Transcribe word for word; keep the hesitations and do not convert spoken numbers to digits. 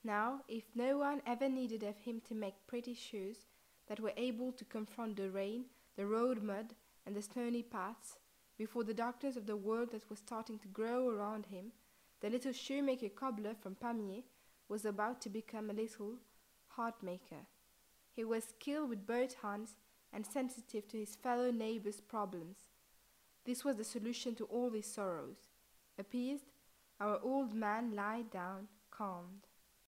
Now, if no one ever needed of him to make pretty shoes that were able to confront the rain, the road mud, and the stony paths, before the darkness of the world that was starting to grow around him, the little shoemaker cobbler from Pamiers was about to become a little heart-maker. He was skilled with both hands and sensitive to his fellow neighbors' problems. This was the solution to all his sorrows. Appeased, our old man lied down, calmed.